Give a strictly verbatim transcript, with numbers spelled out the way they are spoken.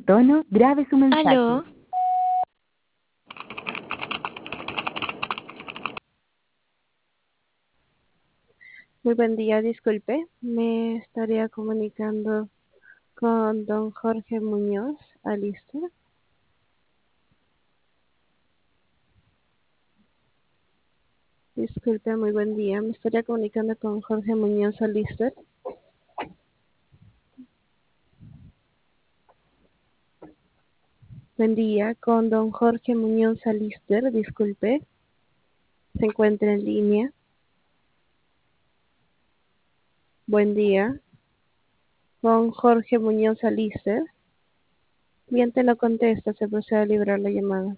tono, grabe su mensaje. Aló, Muy buen día, disculpe. Me estaría comunicando con don Jorge Muñoz, Alister. Disculpe, muy buen día. Me estaría comunicando con Jorge Muñoz, Alister. Buen día, con don Jorge Muñoz, Alister. Disculpe. Se encuentra en línea. Buen día, con Jorge Muñoz, Alister. Bien te lo contesta, se procede a librar la llamada.